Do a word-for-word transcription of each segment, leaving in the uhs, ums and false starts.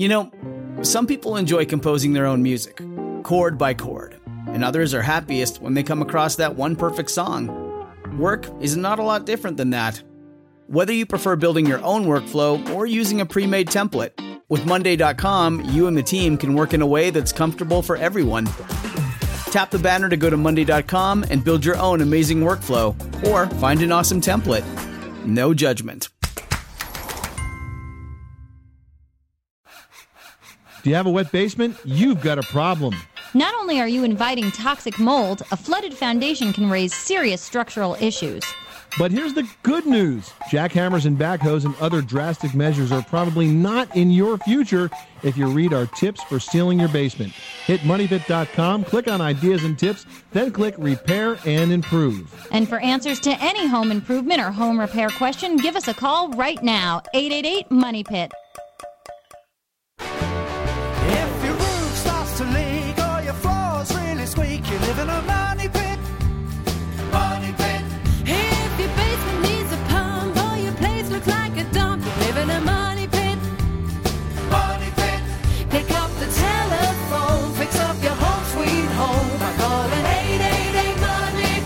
You know, some people enjoy composing their own music, chord by chord, and others are happiest when they come across that one perfect song. Work is not a lot different than that. Whether you prefer building your own workflow or using a pre-made template, with Monday dot com, you and the team can work in a way that's comfortable for everyone. Tap the banner to go to Monday dot com and build your own amazing workflow, or find an awesome template. No judgment. Do you have a wet basement? You've got a problem. Not only are you inviting toxic mold, a flooded foundation can raise serious structural issues. But here's the good news. Jackhammers and backhoes and other drastic measures are probably not in your future if you read our tips for sealing your basement. Hit money pit dot com, click on Ideas and Tips, then click Repair and Improve. And for answers to any home improvement or home repair question, give us a call right now, eight eight eight, money pit. If your roof starts to leak or your floor's really squeak, you live in a money pit. Money pit. If your basement needs a pump or your place looks like a dump, you live in a money pit. Money pit. Pick up the telephone, fix up your home sweet home by calling eight eight eight, money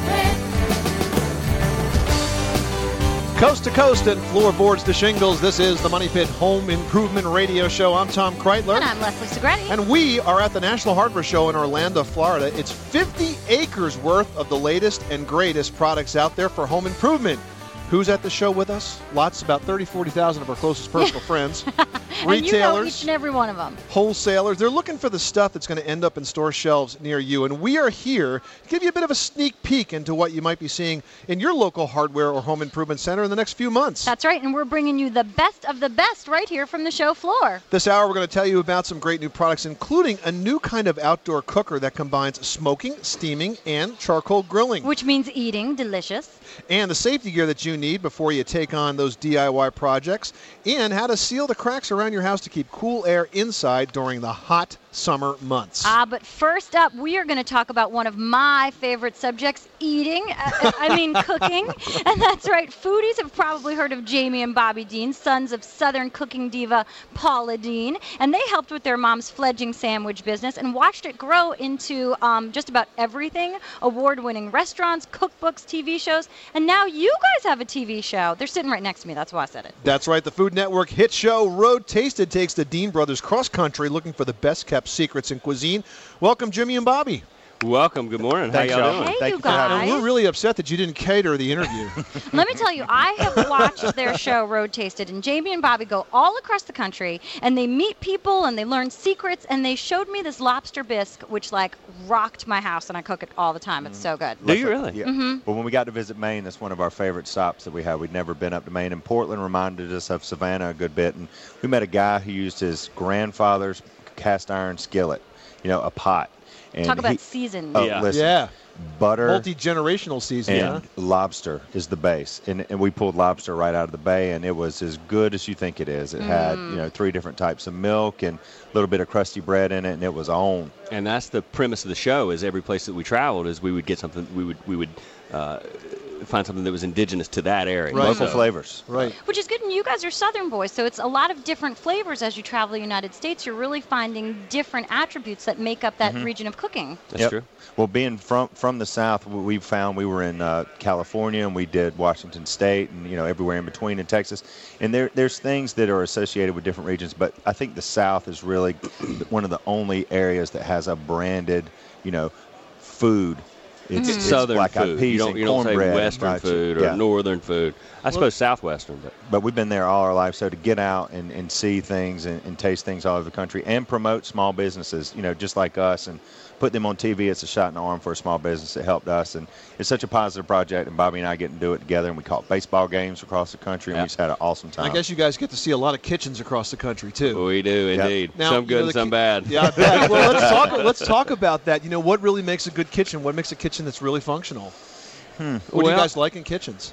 pit. Coast to coast and floorboards to shingles, this is the Money Pit Home Improvement Radio Show. I'm Tom Kreitler. And I'm Leslie Segretti. And we are at the National Hardware Show in Orlando, Florida. It's fifty acres worth of the latest and greatest products out there for home improvement. Who's at the show with us? Lots, about thirty, forty thousand of our closest personal friends. And you know Retailers, each and every one of them. wholesalers. They're looking for the stuff that's going to end up in store shelves near you. And we are here to give you a bit of a sneak peek into what you might be seeing in your local hardware or home improvement center in the next few months. That's right, and we're bringing you the best of the best right here from the show floor. This hour, we're going to tell you about some great new products, including a new kind of outdoor cooker that combines smoking, steaming, and charcoal grilling. Which means eating delicious. And the safety gear that you need before you take on those D I Y projects, and how to seal the cracks around your house to keep cool air inside during the hot summer months. Ah, but first up, we are going to talk about one of my favorite subjects, eating. Uh, I mean, cooking. And that's right. Foodies have probably heard of Jamie and Bobby Dean, sons of Southern cooking diva Paula Dean. And they helped with their mom's fledgling sandwich business and watched it grow into um, just about everything. Award-winning restaurants, cookbooks, T V shows. And now you guys have a T V show. They're sitting right next to me. That's why I said it. That's right. The Food Network hit show Road Tasted takes the Dean brothers cross-country looking for the best-kept secrets in cuisine. Welcome, Jimmy and Bobby. Welcome. Good morning. Thanks, How y'all y'all. doing? Hey, Thank you you for having guys. me. We're really upset that you didn't cater the interview. Let me tell you, I have watched their show, Road Tasted, and Jamie and Bobby go all across the country, and they meet people, and they learn secrets, and they showed me this lobster bisque, which, like, rocked my house, and I cook it all the time. It's so good. Do you really? Yeah. Mm-hmm. Well, when we got to visit Maine, that's one of our favorite stops that we had. We'd never been up to Maine, and Portland reminded us of Savannah a good bit. And we met a guy who used his grandfather's cast iron skillet, you know, a pot. And Talk about he, seasoned. oh, Yeah. listen, Yeah. butter Multi-generational season. and lobster is the base. And, and we pulled lobster right out of the bay, and it was as good as you think it is. It had, you know, three different types of milk and a little bit of crusty bread in it, and it was on. And that's the premise of the show. Is every place that we traveled, is we would get something. We would we would uh, find something that was indigenous to that area. Right. Local So- flavors. Right. Which is good, and you guys are Southern boys, so it's a lot of different flavors as you travel the United States. You're really finding different attributes that make up that region of cooking. That's Yep. true. Well, being from from the South, we found we were in uh, California, and we did Washington State, and you know everywhere in between in Texas. And there there's things that are associated with different regions, but I think the South is really one of the only areas that has a branded, you know, food. It's, it's Southern black-eyed food. peas You don't and you don't say cornbread and Western fried chicken. food or Yeah. Northern food. I suppose Southwestern, but But we've been there all our life, so to get out and, and see things and, and taste things all over the country and promote small businesses, you know, just like us, and put them on T V, it's a shot in the arm for a small business that helped us. And it's such a positive project, and Bobby and I get to do it together, and we caught baseball games across the country, and Yeah. we just had an awesome time. I guess you guys get to see a lot of kitchens across the country, too. we do indeed. Now, some you good know, and the some ki- bad. Yeah, I bet. Well, let's talk. Let's talk about that. You know, what really makes a good kitchen? What makes a kitchen that's really functional? What do you Well- guys like in kitchens?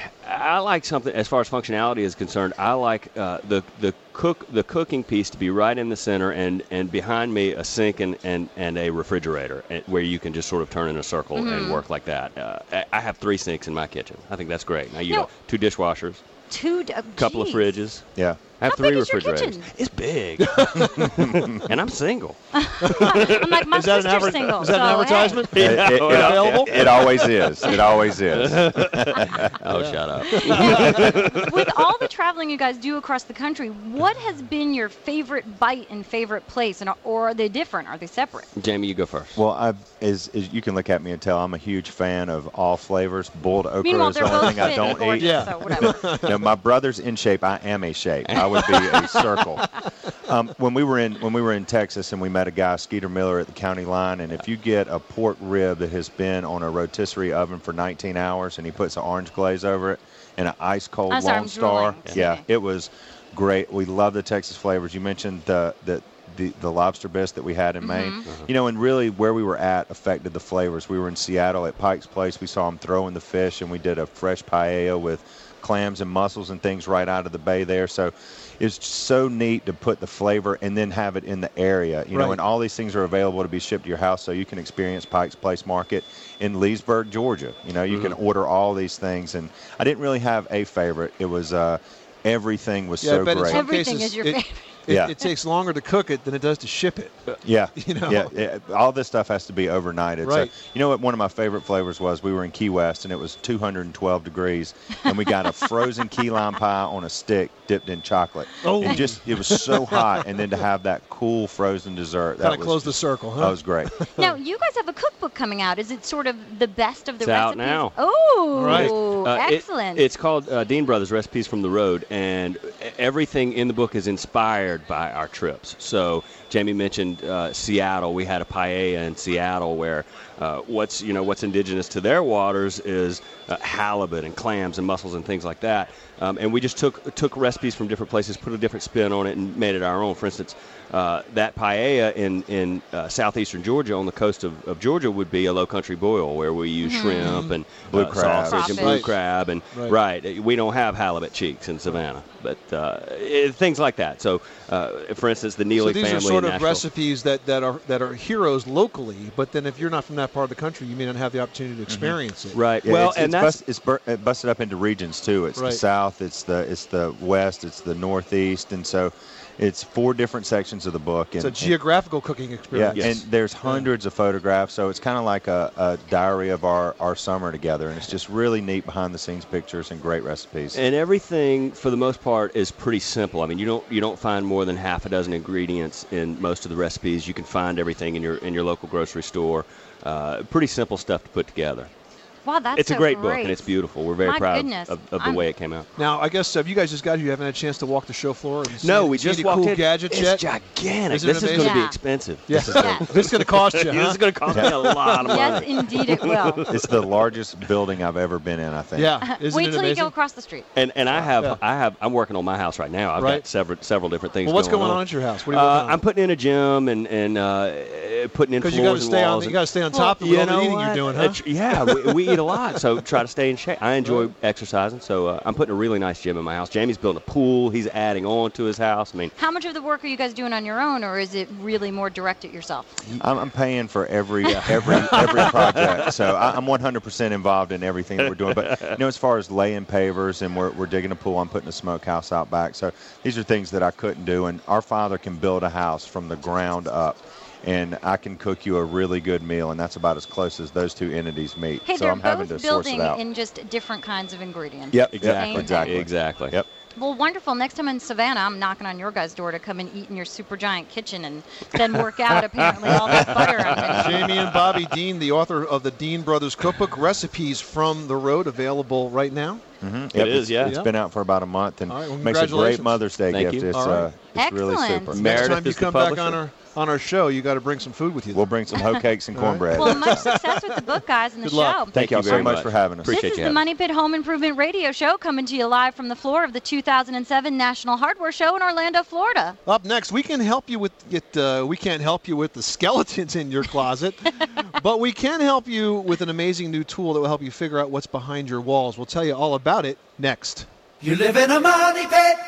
I like something as far as functionality is concerned. I like uh, the the cook the cooking piece to be right in the center, and, and behind me a sink and, and, and a refrigerator, and, where you can just sort of turn in a circle and work like that. Uh, I- I have three sinks in my kitchen. I think that's great. Now you No. got two dishwashers, Two, d- uh, couple of geez. fridges. Yeah. I have How three big is your refrigerators. kitchen? It's big, and I'm single. I'm like, my Is that an sister's adver- single. is that an so, advertisement? It, it- it- Available? it- it always is. It always is. Oh, shut up. Hey, with all the traveling you guys do across the country, what has been your favorite bite and favorite place, and or are they different? Are they separate? Jamie, you go first. Well, I, as, as you can look at me and tell, I'm a huge fan of all flavors. Boiled okra Meanwhile, is they're the both only thing I fit don't and gorgeous, eat. Yeah. so whatever. You know, my brother's in shape. I am a shape. I would be a circle. Um, when we were in when we were in Texas and we met a guy, Skeeter Miller, at the county line, and if you get a pork rib that has been on a rotisserie oven for nineteen hours and he puts an orange glaze over it and an ice cold I'm sorry, Lone I'm Star, drooling. yeah, Okay. it was great. We love the Texas flavors. You mentioned the the the, the lobster bisque that we had in Maine. You know, and really where we were at affected the flavors. We were in Seattle at Pike's Place. We saw them throwing the fish, and we did a fresh paella with clams and mussels and things right out of the bay there. So it's so neat to put the flavor and then have it in the area. You know, Right. and all these things are available to be shipped to your house, so you can experience Pike's Place Market in Leesburg, Georgia. You know, you can order all these things. And I didn't really have a favorite. It was uh, everything was Yeah, so I bet in great. some Everything cases is your it, favorite. It, Yeah. it takes longer to cook it than it does to ship it. Yeah, You know? yeah, yeah. All this stuff has to be overnighted. Right. So, you know what? One of my favorite flavors was we were in Key West and it was two hundred twelve degrees, and we got a frozen key lime pie on a stick dipped in chocolate. Oh. And just it was so hot, and then to have that cool frozen dessert. That Kind of was close the just- circle, huh? That was great. Now, you guys have a cookbook coming out. Is it sort of the best of the It's out recipes? now. Oh, Right. Uh, it- excellent. it's called uh, Dean Brothers Recipes from the Road, and everything in the book is inspired by our trips. So Jamie mentioned uh, Seattle. We had a paella in Seattle where uh, what's you know what's indigenous to their waters is uh, halibut and clams and mussels and things like that. Um, and we just took took recipes from different places, put a different spin on it, and made it our own. For instance, uh, that paella in in uh, southeastern Georgia, on the coast of, of Georgia, would be a low country boil where we use shrimp and Blue uh, crab. sausage and Crawfish. blue Right. crab, and Right. right. We don't have halibut cheeks in Savannah, but uh, it, things like that. So, uh, for instance, the So Neely these family are sort in of Nashville. recipes that, that are that are heroes locally, but then if you're not from that part of the country, you may not have the opportunity to experience it. Right. Yeah, well, it's, and it's, that's bust, it's bur- it busted up into regions too. It's Right. the south, it's the it's the west, it's the northeast, and so it's four different sections of the book. And, It's a and- geographical cooking Yeah, experience. Yes. and there's hundreds of photographs, so it's kind of like a, a diary of our, our summer together, and it's just really neat behind-the-scenes pictures and great recipes. and everything for the most part is pretty simple. I mean, you don't you don't find more than half a dozen ingredients in most of the recipes. You can find everything in your in your local grocery store. Uh, pretty simple stuff to put together. wow, that's it's a so great, book and it's beautiful. We're very My proud goodness. of, of the I'm- way it came out. Now, I guess uh, if you guys just got here, you haven't had a chance to walk the show floor and see, No, any- we see just any walked cool in. gadgets It's yet? gigantic. Isn't it This is going amazing? to be Yeah. expensive. Yeah. This is gonna, Yeah. This is going to cost you, this huh? is going to cost me a lot of money. Yes, indeed it will. It's the largest building I've ever been in, I think. Yeah. Isn't Wait it till you amazing? go across the street. And and I have Yeah. I have I'm working on my house right now. I've Right. got several several different things. Well, what's going, going on at your house? What are you Uh, working on? I'm putting in a gym and and uh, putting in Because floors you got to and stay on. walls. You and- got to stay on Well, top of you all the know eating what? you're doing, huh? It's- yeah, we, we eat a lot, so try to stay in shape. I enjoy Right. exercising, so uh, I'm putting a really nice gym in my house. Jamie's building a pool. He's adding on to his house. I mean, How much of the work are you guys doing on your own, or is it really more direct at yourself? I'm, I'm paying for every every every project, so I, I'm one hundred percent involved in everything that we're doing. But you know, as far as laying pavers and we're we're digging a pool, I'm putting a smokehouse out back. So these are things that I couldn't do. And our father can build a house from the ground up, and I can cook you a really good meal, and that's about as close as those two entities meet. Hey, so they're I'm having to both source building it out. in just different kinds of ingredients. Yep, exactly, Same exactly. thing. exactly. Yep. Well, wonderful. Next time in Savannah, I'm knocking on your guys' door to come and eat in your super giant kitchen and then work out, apparently, all that butter I'm getting. Jamie and Bobby Dean, the author of the Dean Brothers Cookbook, Recipes from the Road, available right now. Mm-hmm. It Yep, is, it's- yeah. It's Yeah. been out for about a month, and All right, well, makes a great congratulations. Mother's Day Thank gift. you. It's, All right. uh, it's really Excellent. super. Next Meredith time you is the come back on publisher. our on our show, you got to bring some food with you. We'll bring some hoe cakes and cornbread. Well, much success with the book, guys, and the Good show. luck. Thank, Thank y'all you so very much much. for having us. Appreciate This you is the having Money Pit Home Improvement Radio Show, coming to you live from the floor of the two thousand seven National Hardware Show in Orlando, Florida. Up next, we can help you with it. Uh, we can't help you with the skeletons in your closet, but we can help you with an amazing new tool that will help you figure out what's behind your walls. We'll tell you all about it next. You live in a money pit.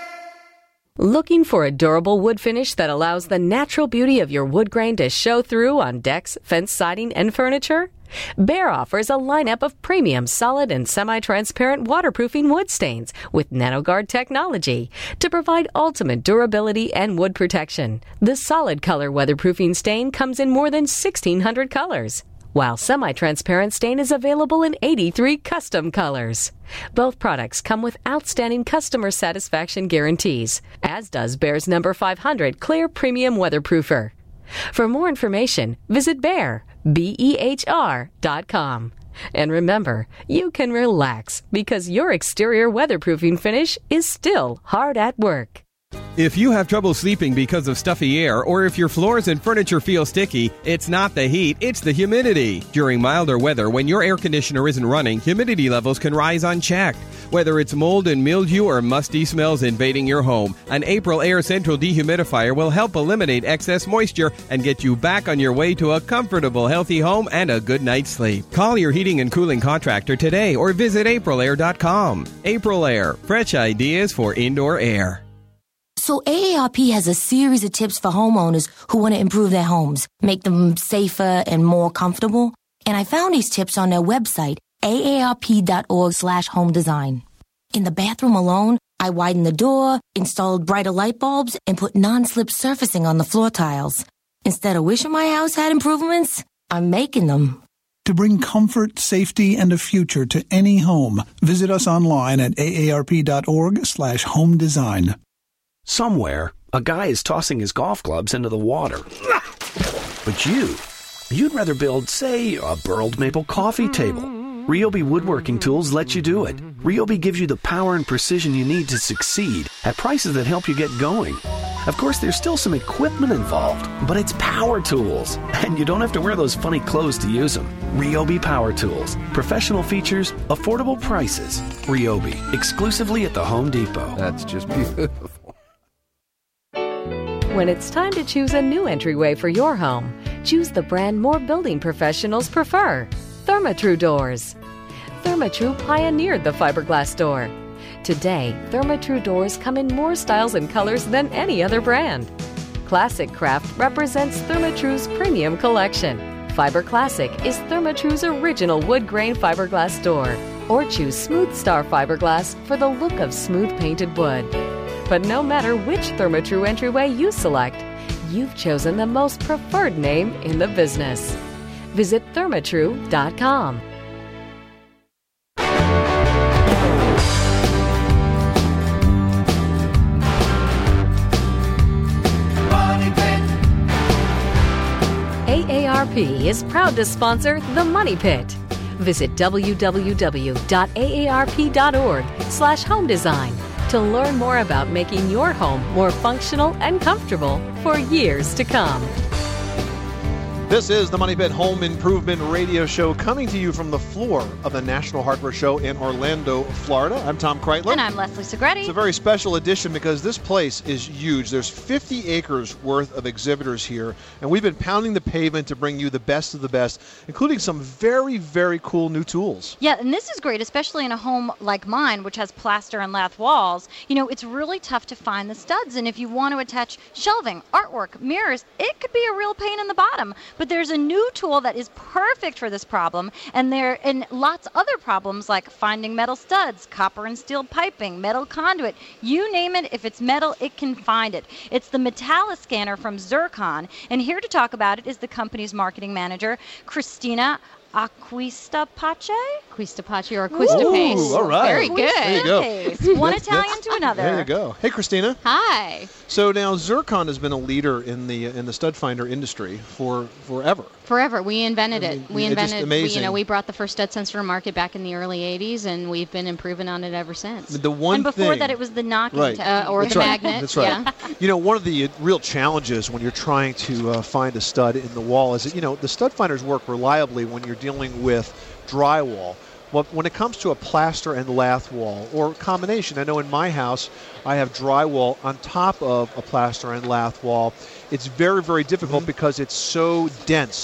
Looking for a durable wood finish that allows the natural beauty of your wood grain to show through on decks, fence siding, and furniture? Behr offers a lineup of premium solid and semi-transparent waterproofing wood stains with NanoGuard technology to provide ultimate durability and wood protection. The solid color weatherproofing stain comes in more than sixteen hundred colors, while semi-transparent stain is available in eighty-three custom colors. Both products come with outstanding customer satisfaction guarantees, as does Behr's number five hundred Clear Premium Weatherproofer. For more information, visit Behr, B E H R dot com. And remember, you can relax because your exterior weatherproofing finish is still hard at work. If you have trouble sleeping because of stuffy air, or if your floors and furniture feel sticky, it's not the heat, it's the humidity. During milder weather, when your air conditioner isn't running, humidity levels can rise unchecked. Whether it's mold and mildew or musty smells invading your home, an April Air Central dehumidifier will help eliminate excess moisture and get you back on your way to a comfortable, healthy home and a good night's sleep. Call your heating and cooling contractor today or visit April Air dot com. April Air, fresh ideas for indoor air. So A A R P has a series of tips for homeowners who want to improve their homes, make them safer and more comfortable. And I found these tips on their website, A A R P dot org slash home design. In the bathroom alone, I widened the door, installed brighter light bulbs, and put non-slip surfacing on the floor tiles. Instead of wishing my house had improvements, I'm making them. To bring comfort, safety, and a future to any home, visit us online at A A R P dot org slash home design. Somewhere, a guy is tossing his golf clubs into the water. But you, you'd rather build, say, a burled maple coffee table. Ryobi Woodworking Tools lets you do it. Ryobi gives you the power and precision you need to succeed at prices that help you get going. Of course, there's still some equipment involved, but it's power tools, and you don't have to wear those funny clothes to use them. Ryobi Power Tools. Professional features, affordable prices. Ryobi, exclusively at the Home Depot. That's just beautiful. When it's time to choose a new entryway for your home, choose the brand more building professionals prefer, Therma-Tru doors. Therma-Tru pioneered the fiberglass door. Today, Therma-Tru doors come in more styles and colors than any other brand. Classic Craft represents Therma-Tru's premium collection. Fiber Classic is Therma-Tru's original wood grain fiberglass door. Or choose Smooth Star fiberglass for the look of smooth painted wood. But no matter which Therma-Tru entryway you select, you've chosen the most preferred name in the business. Visit Therma-Tru dot com. A A R P is proud to sponsor The Money Pit. Visit w w w dot a a r p dot org slash home design to learn more about making your home more functional and comfortable for years to come. This is the Money Pit Home Improvement Radio Show, coming to you from the floor of the National Hardware Show in Orlando, Florida. I'm Tom Kreitler. And I'm Leslie Segretti. It's a very special edition because this place is huge. There's fifty acres worth of exhibitors here, and we've been pounding the pavement to bring you the best of the best, including some very, very cool new tools. Yeah, and this is great, especially in a home like mine, which has plaster and lath walls. You know, it's really tough to find the studs, and if you want to attach shelving, artwork, mirrors, it could be a real pain in the bottom. But there's a new tool that is perfect for this problem, and there and lots of other problems like finding metal studs, copper and steel piping, metal conduit. You name it, if it's metal, it can find it. It's the Metalliscanner from Zircon, and here to talk about it is the company's marketing manager, Christina Acquistapace? Acquistapace or Acquistapace. Ooh, all right. Very good. There you go. One That's- Italian that's- to another. There you go. Hey, Christina. Hi. So now Zircon has been a leader in the in the stud finder industry for forever. Forever. We invented I it. mean, we it's just invented, we, you amazing. know, we brought the first stud sensor to market back in the early eighties, and we've been improving on it ever since. The one and before thing, that, it was the knocking Right. technique. Uh, or That's the right. magnet. That's right. Yeah. You know, one of the real challenges when you're trying to uh, find a stud in the wall is that, you know, the stud finders work reliably when you're dealing with drywall. Well, when it comes to a plaster and lath wall or combination, I know in my house I have drywall on top of a plaster and lath wall. It's very, very difficult Mm-hmm. because it's so dense. It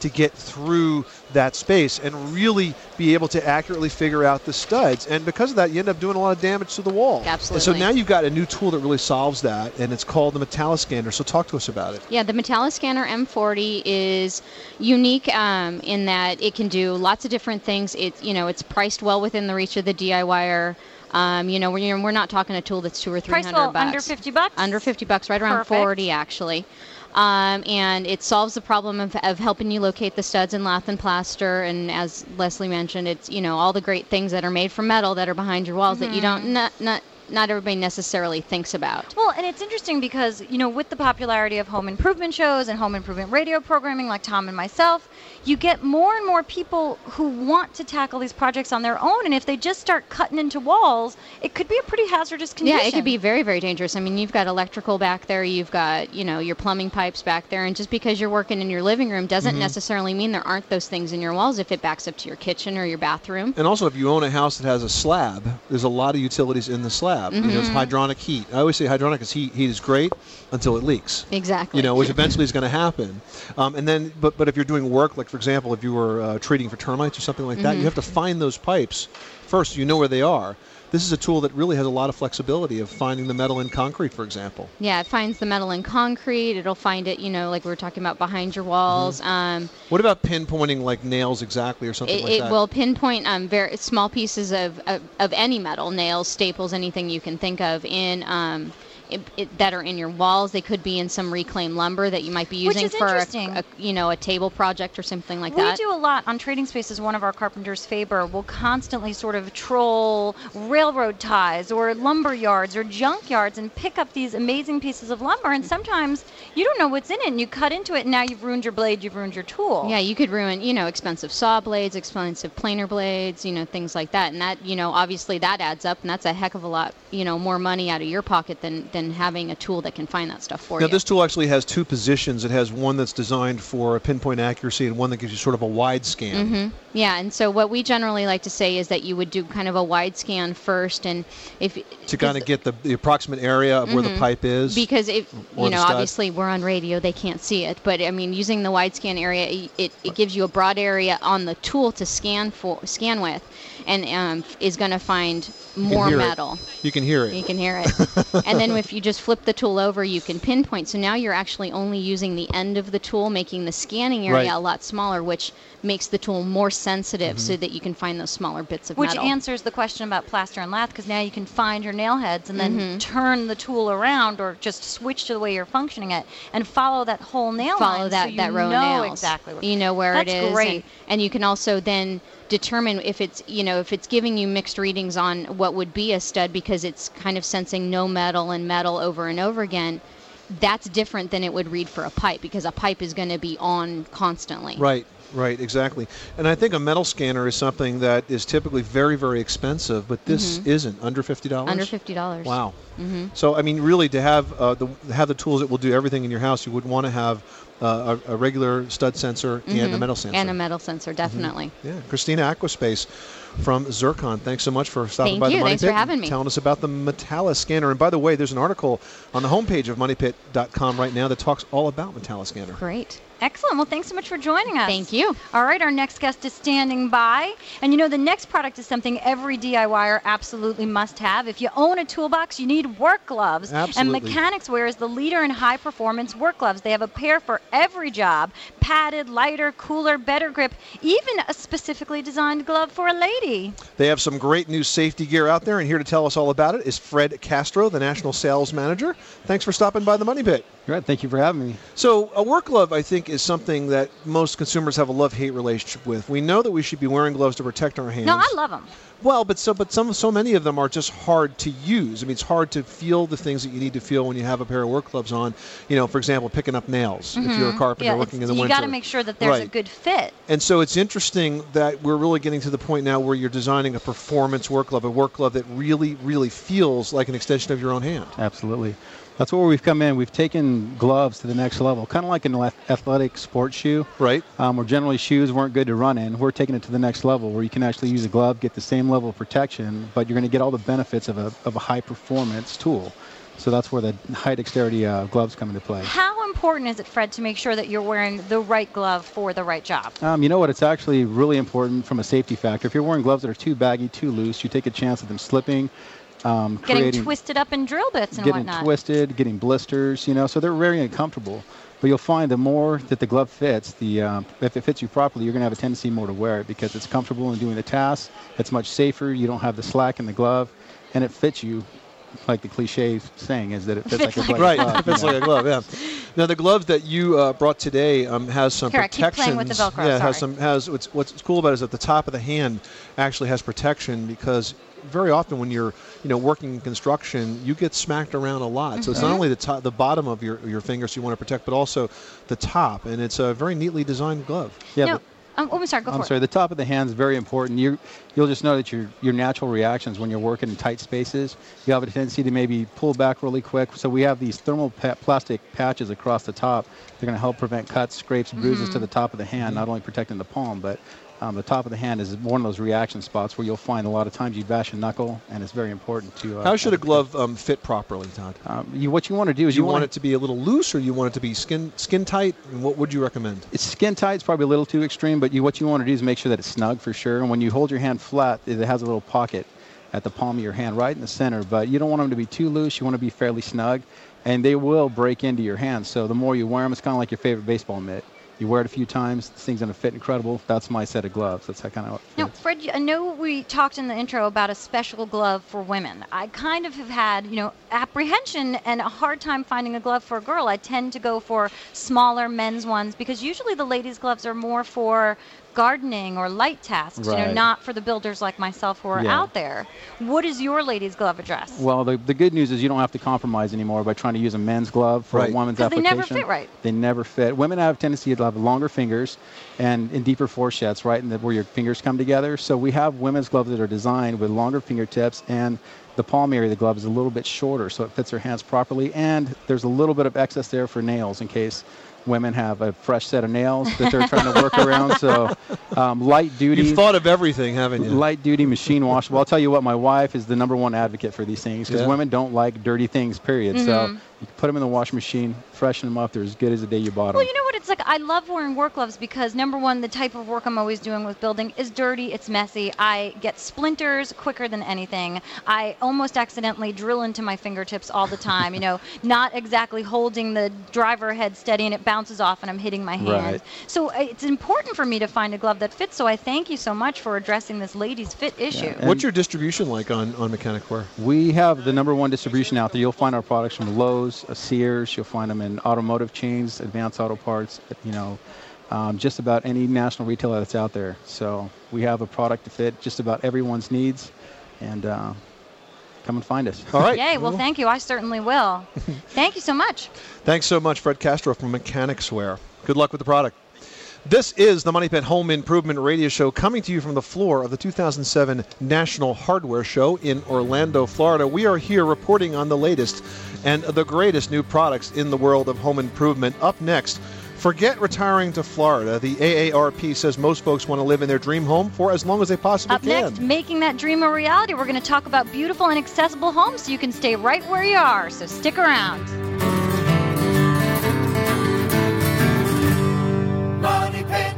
to get through that space and really be able to accurately figure out the studs. And because of that, you end up doing a lot of damage to the wall. Absolutely. And so now you've got a new tool that really solves that, and it's called the Metalliscanner. So talk to us about it. Yeah, the Metalliscanner M forty is unique um, in that it can do lots of different things. It, you know, it's priced well within the reach of the DIYer. Um, you know, we're, we're not talking a tool that's two or three Price hundred well bucks. under fifty bucks. Under fifty bucks, right around Perfect. forty actually. Um, and it solves the problem of, of helping you locate the studs in lath and plaster. And as Leslie mentioned, it's, you know, all the great things that are made from metal that are behind your walls Mm-hmm. that you don't not not not everybody necessarily thinks about. Well, and it's interesting because, you know, with the popularity of home improvement shows and home improvement radio programming like Tom and myself, you get more and more people who want to tackle these projects on their own. And if they just start cutting into walls, it could be a pretty hazardous condition. Yeah, it could be very, very dangerous. I mean, you've got electrical back there, you've got, you know, your plumbing pipes back there, and just because you're working in your living room doesn't Mhm. necessarily mean there aren't those things in your walls if it backs up to your kitchen or your bathroom. And also, if you own a house that has a slab, there's a lot of utilities in the slab. You know, it's Mhm. hydronic heat. I always say hydronic is heat. Heat is great until it leaks. Exactly. You know, which eventually is going to happen. Um, and then, but but if you're doing work, like for example, if you were uh, treating for termites or something like that, Mhm. you have to find those pipes first. So you know where they are. This is a tool that really has a lot of flexibility of finding the metal in concrete, for example. Yeah, it finds the metal in concrete. It'll find it, you know, like we were talking about behind your walls. Um, What about pinpointing like nails exactly or something it like it that? will pinpoint um, very small pieces of, of, of any metal, nails, staples, anything you can think of in um, it, it, that are in your walls. They could be in some reclaimed lumber that you might be Which using is for a, interesting. a, you know, a table project or something like we that. do a lot on Trading Spaces. One of our carpenters, Faber, will constantly sort of troll railroad ties or lumber yards or junk yards and pick up these amazing pieces of lumber. And sometimes you don't know what's in it, and you cut into it, and now you've ruined your blade, you've ruined your tool. Yeah, you could ruin, you know, expensive saw blades, expensive planer blades, you know, things like that. And that, you know, obviously that adds up, and that's a heck of a lot, you know, more money out of your pocket than, than having a tool that can find that stuff for Now, you. this tool actually has two positions. It has one that's designed for pinpoint accuracy and one that gives you sort of a wide scan. hmm Yeah, and so what we generally like to say is that you would do kind of a wide scan first, and if To kind of get the, the approximate area of where the Mhm. pipe is. Because if or you the know, stud. obviously we're on radio, they can't see it. But I mean, using the wide scan area, it, it, it gives you a broad area on the tool to scan for scan with, and um, is going to find You can more hear it. metal. You can hear it. You can hear it. And then if you just flip the tool over, you can pinpoint. So now you're actually only using the end of the tool, making the scanning area Right. a lot smaller, which makes the tool more sensitive so Mm-hmm. that you can find those smaller bits of Which metal. answers the question about plaster and lath, because now you can find your nail heads and then Mhm. turn the tool around or just switch to the way you're functioning it and follow that whole nail follow line that, so you that row know of nails. exactly where. You know where That's it is. great. And, and you can also then determine if it's, you know, if it's giving you mixed readings on what would be a stud because it's kind of sensing no metal and metal over and over again. That's different than it would read for a pipe, because a pipe is going to be on constantly. Right, right, exactly. And I think a metal scanner is something that is typically very, very expensive, but this Mhm. isn't. Under fifty dollars? Under fifty dollars. Wow. Mhm. So, I mean, really, to have uh, the have the tools that will do everything in your house, you would want to have uh, a, a regular stud sensor and a Mhm. metal sensor. And a metal sensor, definitely. Yeah, Christina Aquaspace from Zircon. Thanks so much for stopping Thank by you. the Money Thanks Pit for having and me. telling us about the Metalliscanner. And by the way, there's an article on the homepage of money pit dot com right now that talks all about Metalliscanner. Great. Excellent. Well, thanks so much for joining us. Thank you. All right, our next guest is standing by. And you know, the next product is something every DIYer absolutely must have. If you own a toolbox, you need work gloves. Absolutely. And Mechanics Wear is the leader in high-performance work gloves. They have a pair for every job. Padded, lighter, cooler, better grip, even a specifically designed glove for a lady. They have some great new safety gear out there, and here to tell us all about it is Fred Castro, the National Sales Manager. Thanks for stopping by the Money Pit. Great, thank you for having me. So a work glove, I think, is something that most consumers have a love-hate relationship with. We know that we should be wearing gloves to protect our hands. No, I love them. Well, but so but some so many of them are just hard to use. I mean, it's hard to feel the things that you need to feel when you have a pair of work gloves on. You know, for example, picking up nails if you're a Mhm. carpenter Yeah, working in it's- the you winter. got to make sure that there's a Right. good fit. And so it's interesting that we're really getting to the point now where you're designing a performance work glove, a work glove that really, really feels like an extension of your own hand. Absolutely. That's where we've come in. We've taken gloves to the next level, kind of like an ath- athletic sports shoe. Right. Um, where generally shoes weren't good to run in. We're taking it to the next level where you can actually use a glove, get the same level of protection, but you're going to get all the benefits of a, of a high-performance tool. So that's where the high dexterity uh, gloves come into play. How important is it, Fred, to make sure that you're wearing the right glove for the right job? Um, you know what? It's actually really important from a safety factor. If you're wearing gloves that are too baggy, too loose, you take a chance of them slipping, um, Getting creating, twisted up in drill bits and getting whatnot. twisted, getting blisters. You know, so they're very uncomfortable. But you'll find the more that the glove fits, the uh, if it fits you properly, you're going to have a tendency more to wear it because it's comfortable in doing the task. It's much safer. You don't have the slack in the glove, and it fits you. Like the cliche saying is that it fits, Fits like a like glove. Right, glove, it fits you know. like a glove. Yeah. Now the gloves that you uh, brought today um, has some Here, I keep protections. playing with the Velcro, Yeah, it has sorry. some has what's what's cool about it is that the top of the hand actually has protection because very often when you're you know working in construction, you get smacked around a lot. So it's not Mhm. only the top, the bottom of your your fingers you want to protect, but also the top, and it's a very neatly designed glove. Yeah, No, but- um, oh, I'm sorry, go I'm for sorry. it. The top of the hand is very important. You, you'll just know that your your natural reactions when you're working in tight spaces, you have a tendency to maybe pull back really quick. So we have these thermal pa- plastic patches across the top. They're going to help prevent cuts, scrapes, bruises Mhm. to the top of the hand, not only protecting the palm, but um, the top of the hand is one of those reaction spots where you'll find a lot of times you bash a knuckle, and it's very important to. Uh, How should a glove um, fit properly, Todd? Um, you, what you want to do is Do you you want wanna- it to be a little loose, or you want it to be skin skin tight? And what would you recommend? It's skin tight. It's probably a little too extreme, but you, what you want to do is make sure that it's snug for sure. And when you hold your hand flat, it has a little pocket at the palm of your hand, right in the center. But you don't want them to be too loose. You want to be fairly snug, and they will break into your hand. So the more you wear them, it's kind of like your favorite baseball mitt. You wear it a few times, this thing's going to fit incredible. That's my set of gloves. That's how kind of. Now, Fred, I know we talked in the intro about a special glove for women. I kind of have had, you know, apprehension and a hard time finding a glove for a girl. I tend to go for smaller men's ones because usually the ladies' gloves are more for gardening or light tasks, you know, Right. not for the builders like myself who are Yeah. out there. What is your ladies' glove address? Well, the, the good news is you don't have to compromise anymore by trying to use a men's glove for Right. a woman's 'Cause they application. never fit right. They never fit. Women have a tendency to have longer fingers and in deeper fourchettes, right, and where your fingers come together. So we have women's gloves that are designed with longer fingertips, and the palm area of the glove is a little bit shorter, so it fits her hands properly. And there's a little bit of excess there for nails in case women have a fresh set of nails that they're trying to work around. So um, light duty. You've thought of everything, haven't you? Light duty, machine washable. I'll tell you what, my wife is the number one advocate for these things because Yeah. women don't like dirty things, period. So Mhm. you can put them in the washing machine, freshen them up. They're as good as the day you bought them. Well, you know what? It's like I love wearing work gloves because, number one, the type of work I'm always doing with building is dirty. It's messy. I get splinters quicker than anything. I almost accidentally drill into my fingertips all the time, you know, not exactly holding the driver head steady and it bounces off and I'm hitting my hand. Right. So uh, it's important for me to find a glove that fits. So I thank you so much for addressing this ladies' fit issue. What's your distribution like on, on Mechanic Wear? We have the number one distribution out there. You'll find our products from Lowe's, uh, Sears. You'll find them in automotive chains, Advanced Auto Parts, you know, um, just about any national retailer that's out there. So we have a product to fit just about everyone's needs, and uh, come and find us. All right. Yay. Well, thank you. I certainly will. Thank you so much. Thanks so much, Fred Castro from Mechanics Wear. Good luck with the product. This is the Money Pit Home Improvement Radio Show coming to you from the floor of the two thousand seven National Hardware Show in Orlando, Florida. We are here reporting on the latest and the greatest new products in the world of home improvement. Up next, forget retiring to Florida. The A A R P says most folks want to live in their dream home for as long as they possibly Up can. next, making that dream a reality. We're going to talk about beautiful and accessible homes so you can stay right where you are. So stick around. Money Pit.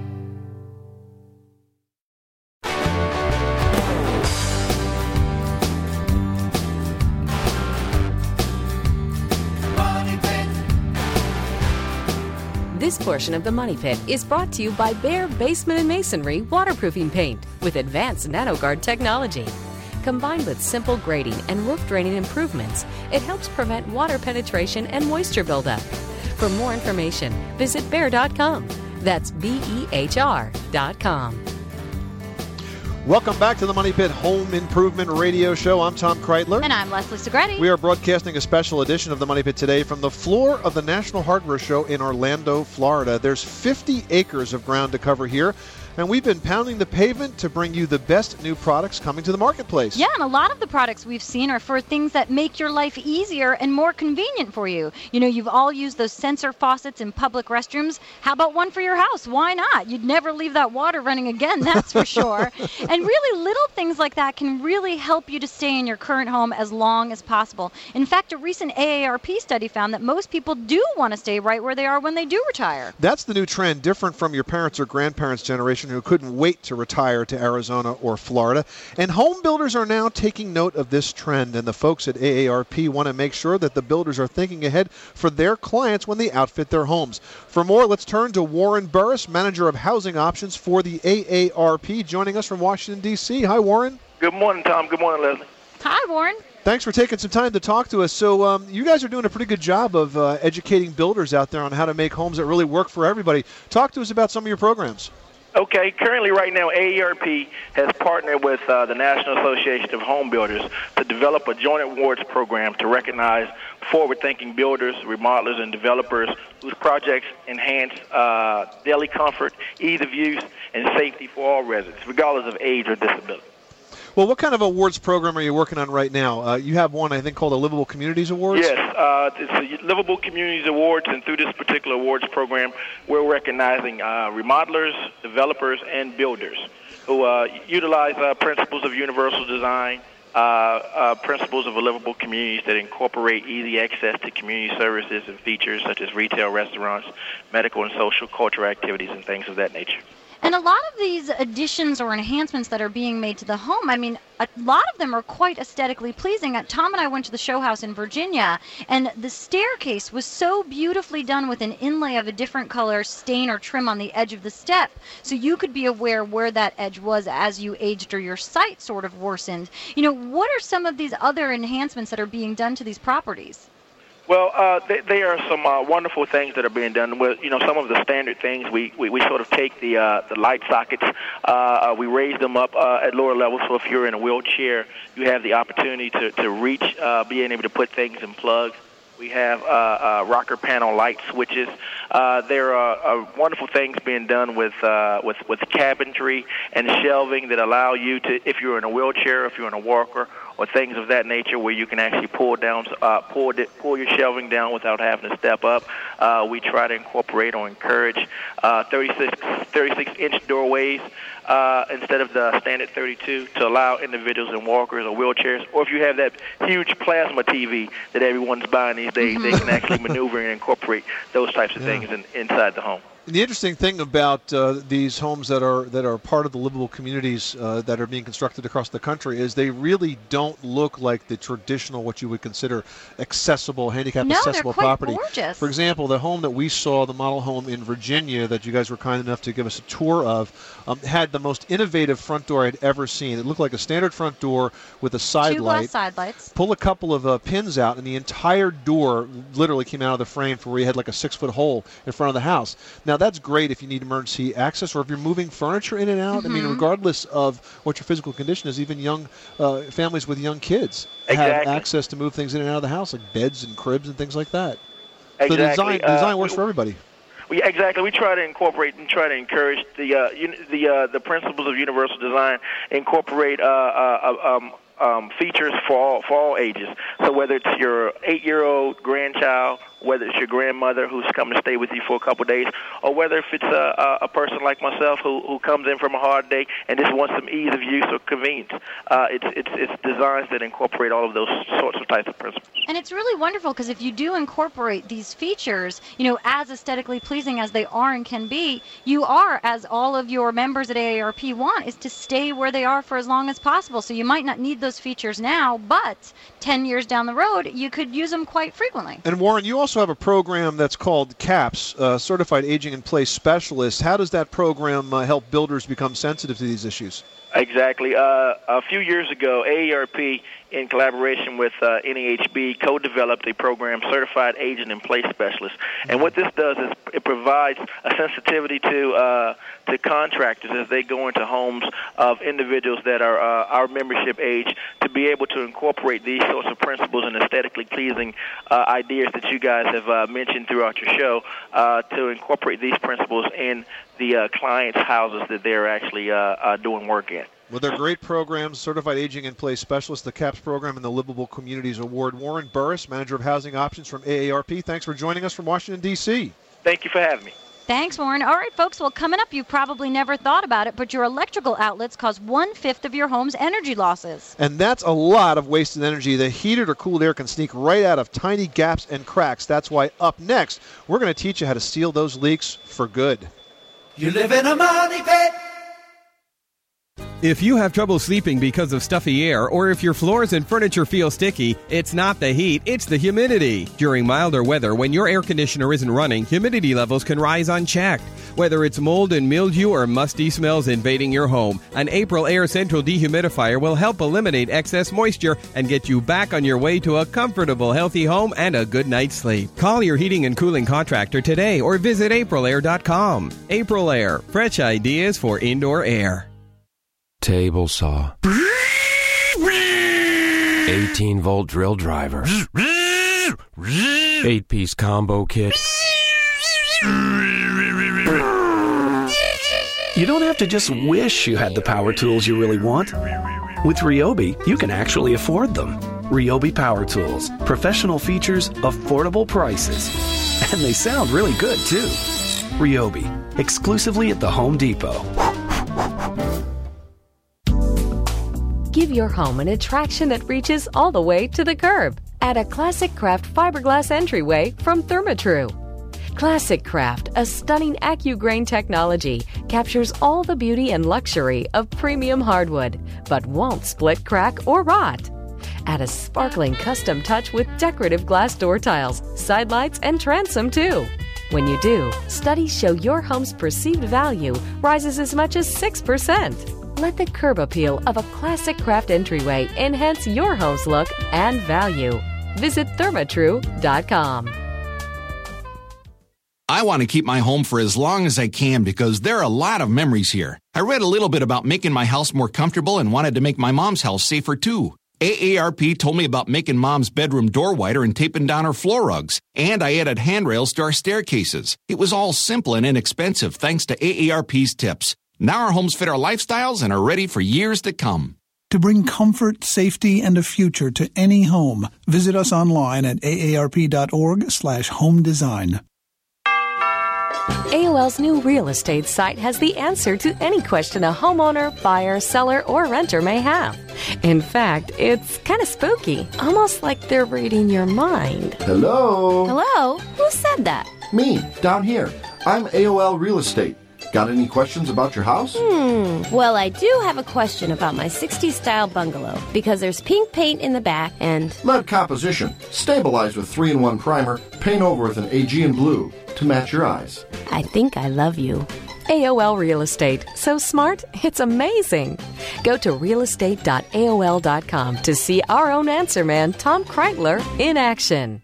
Money Pit. This portion of the Money Pit is brought to you by Bear Basement and Masonry Waterproofing Paint with advanced NanoGuard technology. Combined with simple grading and roof draining improvements, it helps prevent water penetration and moisture buildup. For more information, visit bear dot com. That's B E H R dot com. Welcome back to the Money Pit Home Improvement Radio Show. I'm Tom Kreitler. And I'm Leslie Segretti. We are broadcasting a special edition of the Money Pit today from the floor of the National Hardware Show in Orlando, Florida. There's fifty acres of ground to cover here. and we've been pounding the pavement to bring you the best new products coming to the marketplace. Yeah, and a lot of the products we've seen are for things that make your life easier and more convenient for you. You know, you've all used those sensor faucets in public restrooms. How about one for your house? Why not? You'd never leave that water running again, that's for sure. And really, little things like that can really help you to stay in your current home as long as possible. In fact, a recent A A R P study found that most people do want to stay right where they are when they do retire. That's the new trend, different from your parents' or grandparents' generation who couldn't wait to retire to Arizona or Florida. And home builders are now taking note of this trend, and the folks at A A R P want to make sure that the builders are thinking ahead for their clients when they outfit their homes. For more, let's turn to Warren Burris, Manager of Housing Options for the A A R P, joining us from Washington, D C Hi, Warren. Good morning, Tom. Good morning, Leslie. Hi, Warren. Thanks for taking some time to talk to us. So um, you guys are doing a pretty good job of uh, educating builders out there on how to make homes that really work for everybody. Talk to us about some of your programs. Okay, currently right now A A R P has partnered with uh, the National Association of Home Builders to develop a joint awards program to recognize forward-thinking builders, remodelers, and developers whose projects enhance uh, daily comfort, ease of use, and safety for all residents, regardless of age or disability. Well, what kind of awards program are you working on right now? Uh, you have one, I think, called the Livable Communities Awards? Yes, uh, it's the Livable Communities Awards, and through this particular awards program, we're recognizing uh, remodelers, developers, and builders who uh, utilize uh, principles of universal design, uh, uh, principles of livable communities that incorporate easy access to community services and features such as retail, restaurants, medical and social cultural activities, and things of that nature. And a lot of these additions or enhancements that are being made to the home, I mean, a lot of them are quite aesthetically pleasing. Uh, Tom and I went to the show house in Virginia, and the staircase was so beautifully done with an inlay of a different color stain or trim on the edge of the step, so you could be aware where that edge was as you aged or your sight sort of worsened. You know, what are some of these other enhancements that are being done to these properties? Well, uh, th- there are some uh, wonderful things that are being done. With, you know, some of the standard things, we, we, we sort of take the uh, the light sockets, uh, uh, we raise them up uh, at lower levels, so if you're in a wheelchair, you have the opportunity to, to reach, uh, being able to put things in plugs. We have uh, uh, rocker panel light switches. Uh, there are uh, wonderful things being done with uh, with with cabinetry and shelving that allow you to, if you're in a wheelchair, if you're in a walker, or things of that nature, where you can actually pull down, uh, pull pull your shelving down without having to step up. Uh, we try to incorporate or encourage uh, thirty-six inch doorways uh, instead of the standard thirty-two to allow individuals in walkers or wheelchairs, or if you have that huge plasma T V that everyone's buying these days, they can actually maneuver and incorporate those types of Yeah. things in, inside the home. The interesting thing about uh, these homes that are that are part of the livable communities uh, that are being constructed across the country is they really don't look like the traditional, what you would consider accessible, handicap No, they're accessible quite property. gorgeous. For example, the home that we saw, the model home in Virginia that you guys were kind enough to give us a tour of, um, had the most innovative front door I'd ever seen. It looked like a standard front door with a side Two light. glass side lights. Pull a couple of uh, pins out, and the entire door literally came out of the frame for where you had like a six-foot hole in front of the house. Now, that's great if you need emergency access or if you're moving furniture in and out. I mean, Mhm. regardless of what your physical condition is, even young uh, families with young kids have Exactly. access to move things in and out of the house, like beds and cribs and things like that. So the Exactly. design, the Uh, design works we- for everybody. We, exactly. We try to incorporate and try to encourage the uh, un, the uh, the principles of universal design. Incorporate uh, uh, uh, um, um, features for all for all ages. So whether it's your eight-year-old grandchild, whether it's your grandmother who's coming to stay with you for a couple of days, or whether if it's a, a, a person like myself who, who comes in from a hard day and just wants some ease of use or convenience, uh, it's it's it's designs that incorporate all of those sorts of types of principles. And it's really wonderful because if you do incorporate these features, you know, as aesthetically pleasing as they are and can be, you are, as all of your members at A A R P want, is to stay where they are for as long as possible. So you might not need those features now, but ten years down the road, you could use them quite frequently. And Warren, you also have a program that's called CAPS, uh, Certified Aging in Place Specialist. How does that program uh, help builders become sensitive to these issues? Exactly. Uh, a few years ago, A A R P in collaboration with uh, N A H B, co-developed a program, Certified Aging in Place Specialist. And what this does is it provides a sensitivity to uh, to contractors as they go into homes of individuals that are uh, our membership age, to be able to incorporate these sorts of principles and aesthetically pleasing uh, ideas that you guys have uh, mentioned throughout your show, uh, to incorporate these principles in the uh, clients' houses that they're actually uh, uh, doing work in. Well, they're great programs, Certified Aging in Place Specialist, the CAPS program, and the Livable Communities Award. Warren Burris, Manager of Housing Options from A A R P, thanks for joining us from Washington, D C Thank you for having me. Thanks, Warren. All right, folks. Well, coming up, you've probably never thought about it, but your electrical outlets cause one-fifth of your home's energy losses. And that's a lot of wasted energy. The heated or cooled air can sneak right out of tiny gaps and cracks. That's why up next, we're going to teach you how to seal those leaks for good. You live in a money pit. If you have trouble sleeping because of stuffy air, or if your floors and furniture feel sticky, it's not the heat, it's the humidity. During milder weather, when your air conditioner isn't running, humidity levels can rise unchecked. Whether it's mold and mildew or musty smells invading your home, an April Air Central dehumidifier will help eliminate excess moisture and get you back on your way to a comfortable, healthy home and a good night's sleep. Call your heating and cooling contractor today or visit april air dot com. April Air, fresh ideas for indoor air. Table saw. eighteen volt drill driver. eight piece combo kit. You don't have to just wish you had the power tools you really want. With Ryobi, you can actually afford them. Ryobi Power Tools. Professional features, affordable prices. And they sound really good, too. Ryobi. Exclusively at the Home Depot. Give your home an attraction that reaches all the way to the curb. Add a Classic Craft fiberglass entryway from Therma-Tru. Classic Craft, a stunning AccuGrain technology, captures all the beauty and luxury of premium hardwood, but won't split, crack, or rot. Add a sparkling custom touch with decorative glass door tiles, side lights, and transom too. When you do, studies show your home's perceived value rises as much as six percent. Let the curb appeal of a Classic Craft entryway enhance your home's look and value. Visit thermatru dot com. I want to keep my home for as long as I can because there are a lot of memories here. I read a little bit about making my house more comfortable and wanted to make my mom's house safer too. A A R P told me about making Mom's bedroom door wider and taping down her floor rugs. And I added handrails to our staircases. It was all simple and inexpensive thanks to A A R P's tips. Now our homes fit our lifestyles and are ready for years to come. To bring comfort, safety, and a future to any home, visit us online at A A R P dot org slash home design. A O L's new real estate site has the answer to any question a homeowner, buyer, seller, or renter may have. In fact, it's kind of spooky, almost like they're reading your mind. Hello? Hello? Who said that? Me, down here. I'm A O L Real Estate. Got any questions about your house? Hmm. Well, I do have a question about my sixties-style bungalow, because there's pink paint in the back and... Lead composition. Stabilized with three in one primer. Paint over with an Aegean blue to match your eyes. I think I love you. A O L Real Estate. So smart, it's amazing. Go to real estate dot A O L dot com to see our own answer man, Tom Kreitler, in action.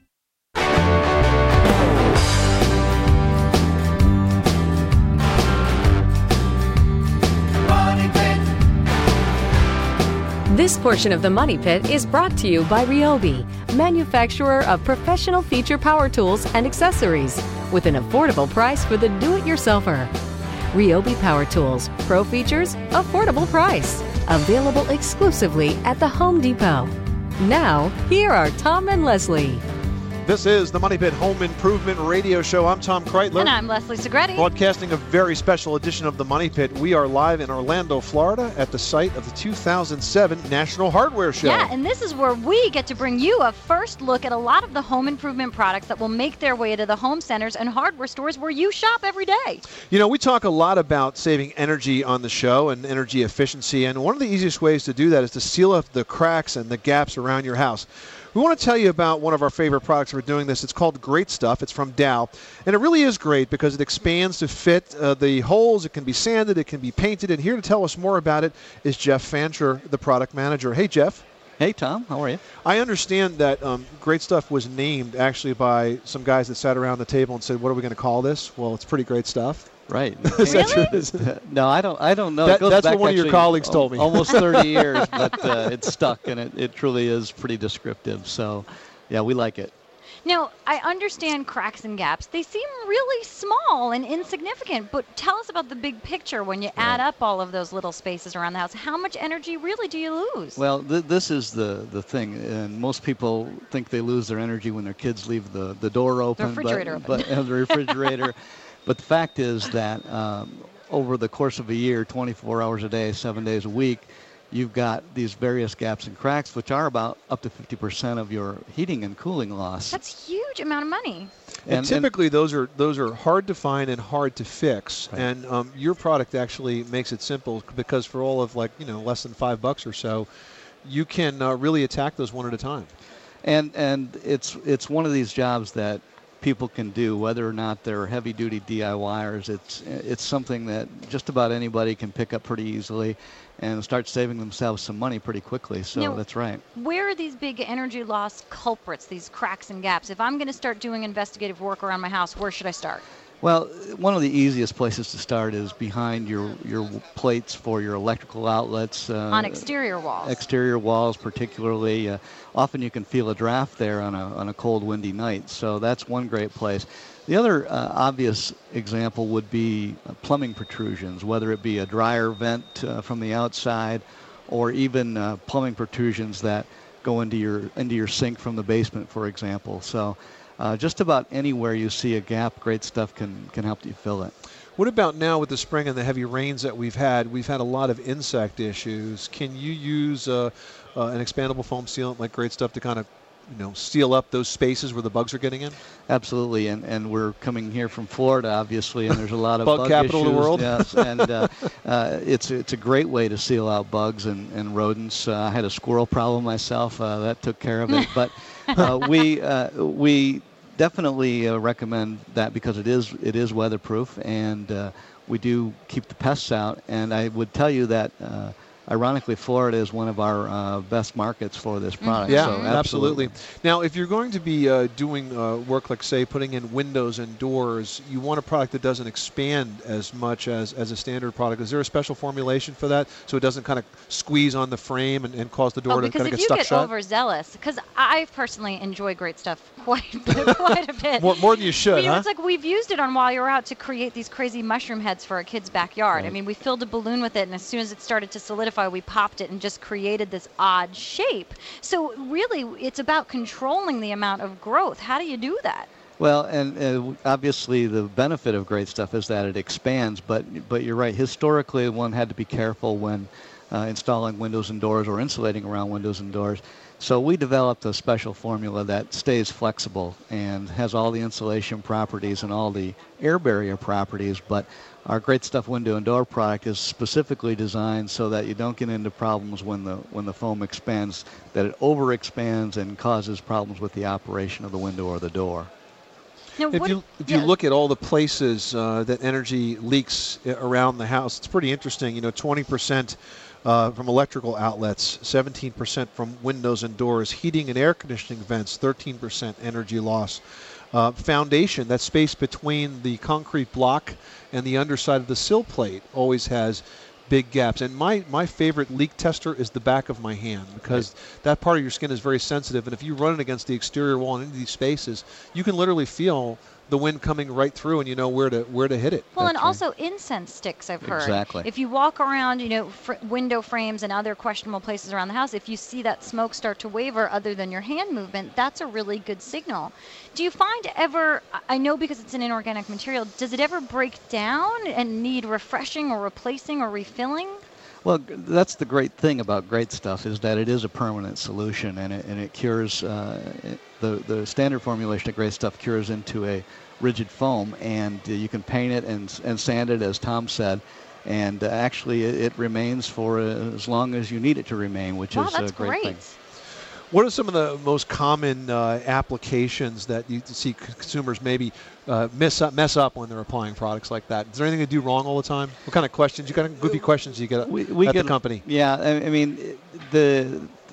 This portion of the Money Pit is brought to you by Ryobi, manufacturer of professional feature power tools and accessories, with an affordable price for the do-it-yourselfer. Ryobi Power Tools, pro features, affordable price. Available exclusively at the Home Depot. Now, here are Tom and Leslie. This is the Money Pit Home Improvement Radio Show. I'm Tom Kreitler. And I'm Leslie Segretti. Broadcasting a very special edition of the Money Pit. We are live in Orlando, Florida at the site of the two thousand seven National Hardware Show. Yeah, and this is where we get to bring you a first look at a lot of the home improvement products that will make their way to the home centers and hardware stores where you shop every day. You know, we talk a lot about saving energy on the show and energy efficiency, and one of the easiest ways to do that is to seal up the cracks and the gaps around your house. We want to tell you about one of our favorite products for doing this. It's called Great Stuff. It's from Dow. And it really is great because it expands to fit uh, the holes. It can be sanded. It can be painted. And here to tell us more about it is Jeff Fancher, the product manager. Hey, Jeff. Hey, Tom. How are you? I understand that um, Great Stuff was named actually by some guys that sat around the table and said, "What are we going to call this?" Well, it's pretty great stuff. Right. Is that true? Is it- No, I don't. I don't know. That- It goes that's back what one of your actually colleagues al- told me. Almost thirty years, but uh, it's stuck, and it, it truly is pretty descriptive. So, yeah, we like it. Now, I understand cracks and gaps. They seem really small and insignificant, but tell us about the big picture when you add up all of those little spaces around the house. How much energy really do you lose? Well, th- this is the, the thing, and most people think they lose their energy when their kids leave the, the door open. refrigerator but, open. But, uh, the refrigerator. But the fact is that um, over the course of a year, twenty-four hours a day, seven days a week, you've got these various gaps and cracks, which are about up to fifty percent of your heating and cooling loss. That's a huge amount of money. And, And- typically, those are those are hard to find and hard to fix. Right. And um, your product actually makes it simple because for all of like you know less than five bucks or so, you can uh, really attack those one at a time. And and it's it's one of these jobs that people can do, whether or not they're heavy-duty DIYers. It's it's something that just about anybody can pick up pretty easily and start saving themselves some money pretty quickly. So Now- that's right. Where are these big energy loss culprits, these cracks and gaps? If I'm going to start doing investigative work around my house, where should I start? Well, one of the easiest places to start is behind your your plates for your electrical outlets. Uh, On exterior walls. Exterior walls, particularly. Uh, often you can feel a draft there on a on a cold, windy night. So that's one great place. The other uh, obvious example would be uh, plumbing protrusions, whether it be a dryer vent uh, from the outside, or even uh, plumbing protrusions that go into your into your sink from the basement, for example. So. Uh, just about anywhere you see a gap, Great Stuff can, can help you fill it. What about now with the spring and the heavy rains that we've had? We've had a lot of insect issues. Can you use uh, uh, an expandable foam sealant like Great Stuff to kind of, you know, seal up those spaces where the bugs are getting in? Absolutely, and, and we're coming here from Florida, obviously, and there's a lot of Bug bug capital of the issues, world. Yes, and uh, uh, it's it's a great way to seal out bugs and, and rodents. Uh, I had a squirrel problem myself. Uh, that took care of it. But uh, we uh, we definitely uh, recommend that because it is it is weatherproof, and uh, we do keep the pests out. And I would tell you that. Uh, Ironically, Florida is one of our uh, best markets for this product. Yeah, so absolutely. Now, if you're going to be uh, doing uh, work like, say, putting in windows and doors, you want a product that doesn't expand as much as, as a standard product. Is there a special formulation for that so it doesn't kind of squeeze on the frame and, and cause the door Oh, to because kind of if get you stuck get shut? overzealous, because I personally enjoy Great Stuff quite, quite a bit. More, more than you should, you know, huh? It's like we've used it on While You're Out to create these crazy mushroom heads for a kid's backyard. I Right. mean, we filled a balloon with it, and as soon as it started to solidify, we popped it and just created this odd shape. So really, it's about controlling the amount of growth. How do you do that? Well, and uh, obviously the benefit of Great Stuff is that it expands, but but you're right. Historically, one had to be careful when uh, installing windows and doors or insulating around windows and doors. So we developed a special formula that stays flexible and has all the insulation properties and all the air barrier properties, but our Great Stuff window and door product is specifically designed so that you don't get into problems when the when the foam expands, that it overexpands and causes problems with the operation of the window or the door. Now, If what- you if yeah. you look at all the places uh, that energy leaks uh, around the house, it's pretty interesting. You know, twenty percent uh, from electrical outlets, seventeen percent from windows and doors, heating and air conditioning vents, thirteen percent energy loss. Uh, foundation, that space between the concrete block and the underside of the sill plate, always has big gaps. And my, my favorite leak tester is the back of my hand, because that part of your skin is very sensitive, and if you run it against the exterior wall and into these spaces, you can literally feel the wind coming right through, and you know where to where to hit it. Well, and also incense sticks, I've heard. Exactly. If you walk around, you know, fr- window frames and other questionable places around the house, if you see that smoke start to waver other than your hand movement, that's a really good signal. Do you find ever, I know because it's an inorganic material, does it ever break down and need refreshing or replacing or refilling? Well, g- that's the great thing about Great Stuff is that it is a permanent solution, and it, and it cures, uh, it, the, the standard formulation of Great Stuff cures into a rigid foam, and uh, you can paint it and, and sand it, as Tom said, and uh, actually it, it remains for uh, as long as you need it to remain, which Wow, is that's a great, great. thing. What are some of the most common uh, applications that you see consumers maybe uh, mess up mess up when they're applying products like that? Is there anything to do wrong all the time? What kind of questions? You kind of goofy questions you get we, we at get, the company? Yeah, I, I mean, the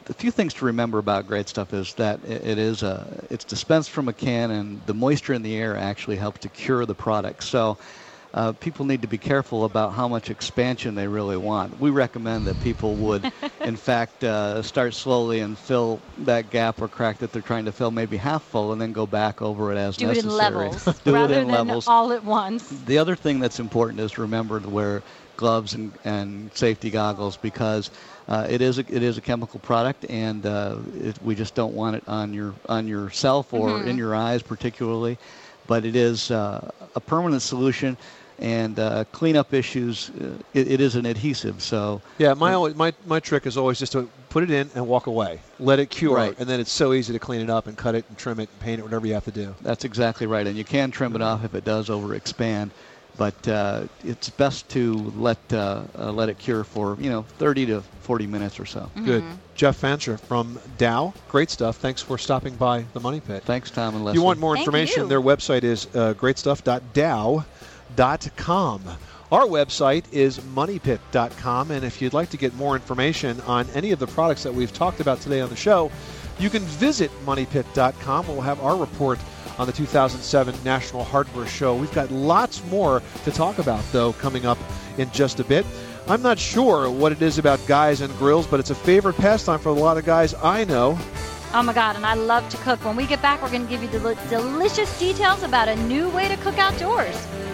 the few things to remember about Great Stuff is that it, it is a, it's dispensed from a can, and the moisture in the air actually helps to cure the product. So uh, people need to be careful about how much expansion they really want. We recommend that people would, in fact, uh, start slowly and fill that gap or crack that they're trying to fill, maybe half full, and then go back over it as Do necessary. it in levels Do rather it in than levels. all at once. The other thing that's important is to remember to wear gloves and, and safety goggles, because uh, it is a, it is a chemical product, and uh, it, we just don't want it on your on yourself or Mhm. in your eyes particularly. But it is uh, a permanent solution, and uh, cleanup issues. Uh, it, it is an adhesive, so Yeah, my, always, my my trick is always just to put it in and walk away. Let it cure, Right. and then it's so easy to clean it up and cut it and trim it and paint it, whatever you have to do. that's exactly right. And you can trim it off if it does overexpand. But uh, it's best to let uh, uh, let it cure for, you know, thirty to forty minutes or so. Good. Jeff Fancher from Dow. Great stuff. Thanks for stopping by the Money Pit. Thanks, Tom and Leslie. If you want more Thank information, you. their website is uh, great stuff dot dow dot com. Our website is money pit dot com, and if you'd like to get more information on any of the products that we've talked about today on the show, you can visit money pit dot com. We'll have our report on the two thousand seven National Hardware Show. We've got lots more to talk about, though, coming up in just a bit. I'm not sure what it is about guys and grills, but it's a favorite pastime for a lot of guys I know. Oh my God, and I love to cook. When we get back, we're going to give you del- delicious details about a new way to cook outdoors.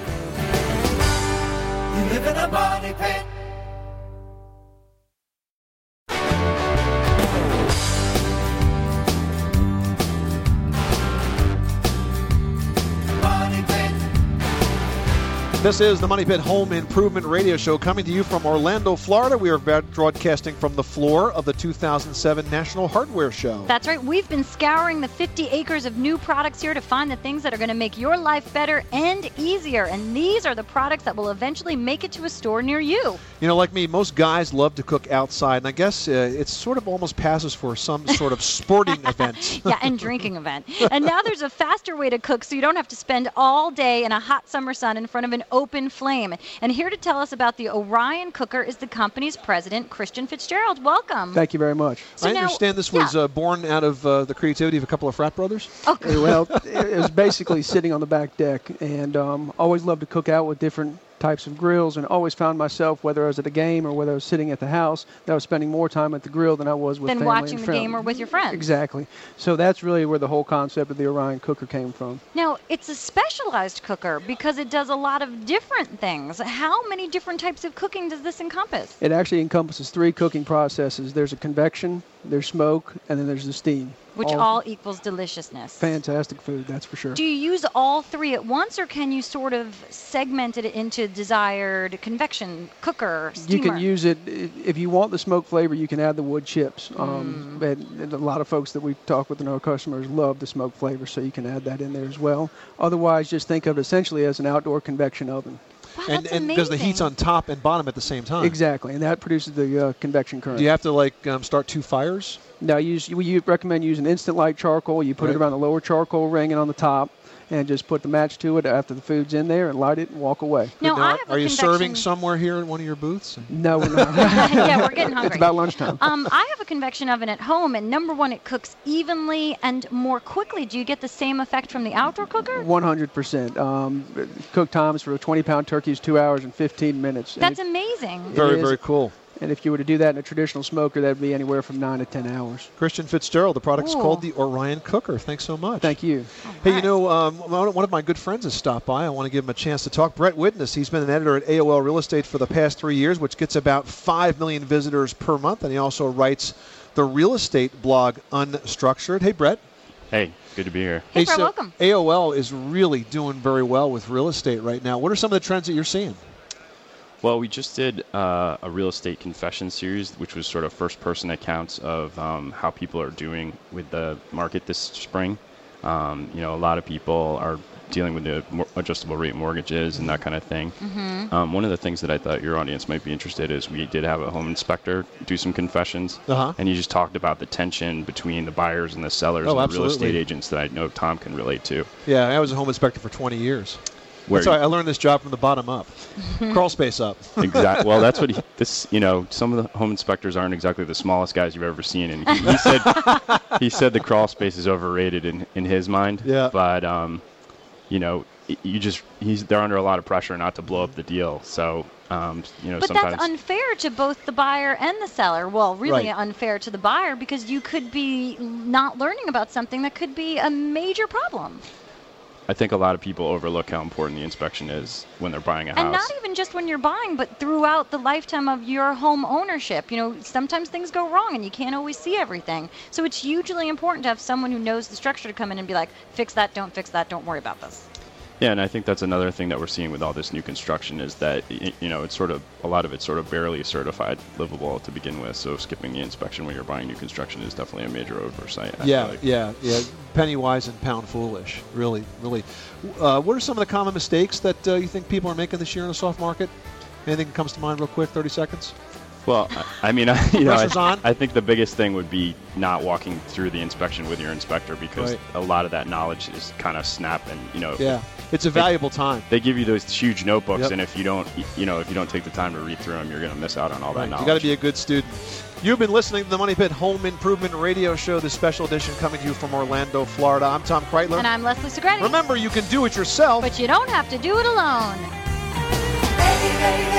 You live in a money pit. Money pit. This is the Money Pit Home Improvement Radio Show coming to you from Orlando, Florida. We are broadcasting from the floor of the two thousand seven National Hardware Show. That's right. We've been scouring the fifty acres of new products here to find the things that are going to make your life better and easier. And these are the products that will eventually make it to a store near you. You know, like me, most guys love to cook outside, and I guess uh, it sort of almost passes for some sort of sporting event. Yeah, and drinking event. And now there's a faster way to cook so you don't have to spend all day in a hot summer sun in front of an open flame. And here to tell us about the Orion cooker is the company's president, Christian Fitzgerald. Welcome. Thank you very much. So I now- understand this was yeah. uh, born out of uh, the creativity of a couple of frat brothers. Oh, Uh, well, it was basically sitting on the back deck, and um, always loved to cook out with different types of grills, and always found myself, whether I was at a game or whether I was sitting at the house, that I was spending more time at the grill than I was with Than family watching and the friends. game or with your friends. Exactly. So that's really where the whole concept of the Orion cooker came from. Now, it's a specialized cooker because it does a lot of different things. How many different types of cooking does this encompass? It actually encompasses three cooking processes. There's a convection, there's smoke, and then there's the steam. Which all equals deliciousness. Fantastic food, that's for sure. Do you use all three at once, or can you sort of segment it into desired convection, cooker, steamer? You can use it, i- if you want the smoke flavor, you can add the wood chips. Um, Mm. and, and a lot of folks that we talk with and our customers love the smoke flavor, so you can add that in there as well. Otherwise, just think of it essentially as an outdoor convection oven. and and because the heat's on top and bottom at the same time. Exactly, and that produces the uh, convection current. Do you have to like um, start two fires? No, use, we you recommend using instant light charcoal. You put Right. it around the lower charcoal ring and on the top, and just put the match to it after the food's in there and light it and walk away. Now, I have a are you convection- serving somewhere here in one of your booths? No, we're not. Yeah, we're getting hungry. It's about lunchtime. Um, I have a convection oven at home, and number one, it cooks evenly and more quickly. Do you get the same effect from the outdoor cooker? one hundred percent. Um, cook times for a twenty-pound turkey is two hours and fifteen minutes. And That's if- amazing. it Very, is- very cool. And if you were to do that in a traditional smoker, that would be anywhere from nine to ten hours. Christian Fitzgerald, the product's Ooh. called the Orion Cooker. Thanks so much. Thank you. Hey, you know, um, one one of my good friends has stopped by. I want to give him a chance to talk. Brett Witness, he's been an editor at A O L Real Estate for the past three years, which gets about five million visitors per month, and he also writes the real estate blog Unstructured. Hey, Brett. Hey, good to be here. Hey, Brett, so welcome. A O L is really doing very well with real estate right now. What are some of the trends that you're seeing? Well, we just did uh, a real estate confession series, which was sort of first-person accounts of um, how people are doing with the market this spring. Um, you know, a lot of people are dealing with the mor- adjustable rate mortgages and that kind of thing. Mhm. Um, one of the things that I thought your audience might be interested in is we did have a home inspector do some confessions, Uh-huh. and you just talked about the tension between the buyers and the sellers Oh, and the real absolutely. estate agents that I know Tom can relate to. Yeah, I was a home inspector for twenty years. Where That's right. I learned this job from the bottom up. Crawl space up. Exactly. Well, that's what he, this, you know, some of the home inspectors aren't exactly the smallest guys you've ever seen. And he, he said he said the crawl space is overrated in, in his mind. Yeah. But, um, you know, you just, he's, they're under a lot of pressure not to blow up the deal. So, um, you know, But sometimes. that's unfair to both the buyer and the seller. Well, really Right. unfair to the buyer because you could be not learning about something that could be a major problem. I think a lot of people overlook how important the inspection is when they're buying a house. And not even just when you're buying, but throughout the lifetime of your home ownership. You know, sometimes things go wrong and you can't always see everything. So it's hugely important to have someone who knows the structure to come in and be like, fix that, don't fix that, don't worry about this. Yeah, and I think that's another thing that we're seeing with all this new construction is that, y- you know, it's sort of, a lot of it's sort of barely certified livable to begin with. So skipping the inspection when you're buying new construction is definitely a major oversight. I feel Yeah, like. yeah, yeah. Penny wise and pound foolish. Really, really. Uh, what are some of the common mistakes that uh, you think people are making this year in the soft market? Anything that comes to mind real quick, thirty seconds? Well, I I mean, I, you know, I, Pressure's on? I think the biggest thing would be not walking through the inspection with your inspector because Right. a lot of that knowledge is kind of snap and, you know. Yeah, it's a they- valuable time. They give you those huge notebooks, Yep. and if you don't, you know, if you don't take the time to read through them, you're going to miss out on all that Right. knowledge. You got to be a good student. You've been listening to the Money Pit Home Improvement Radio Show, this special edition coming to you from Orlando, Florida. I'm Tom Kreitler. And I'm Leslie Segretti. Remember, you can do it yourself. But you don't have to do it alone. Hey, hey,